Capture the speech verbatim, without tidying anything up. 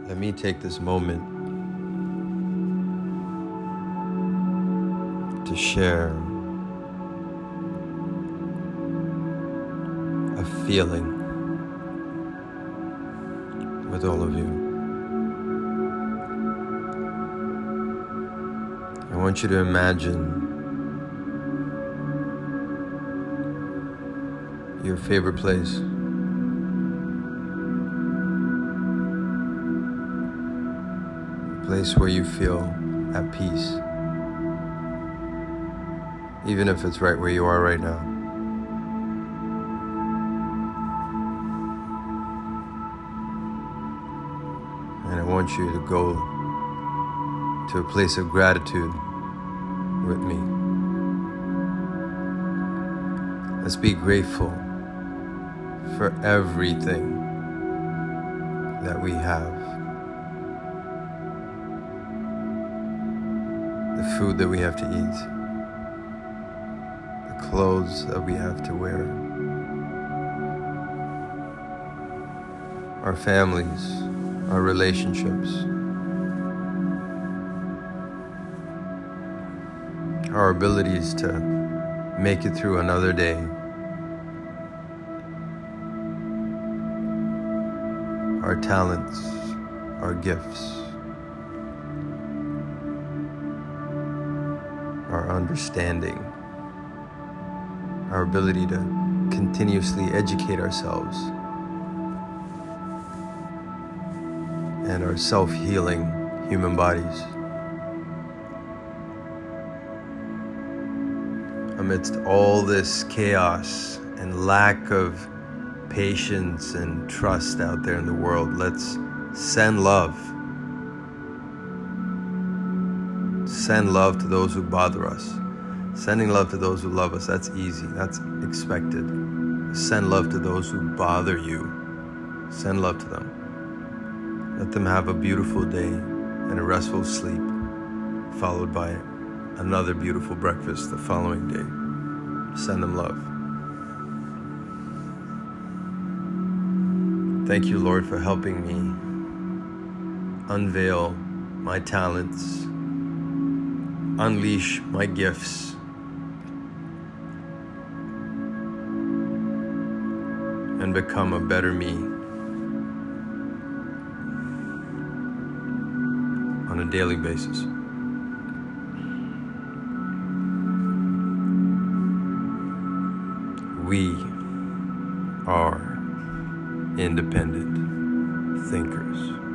let me take this moment to share a feeling with all of you. I want you to imagine your favorite place. A place where you feel at peace, even if it's right where you are right now. And I want you to go to a place of gratitude with me. Let's be grateful for everything that we have. The food that we have to eat, the clothes that we have to wear, our families, our relationships, our abilities to make it through another day. Our talents, our gifts, our understanding, our ability to continuously educate ourselves, and our self-healing human bodies. Amidst all this chaos and lack of patience and trust out there in the world, let's send love. Send love to those who bother us. Sending love to those who love us, that's easy, that's expected. Send love to those who bother you. Send love to them. Let them have a beautiful day and a restful sleep, followed by another beautiful breakfast the following day. Send them love. Thank you, Lord, for helping me unveil my talents, unleash my gifts, and become a better me on a daily basis. We are independent thinkers.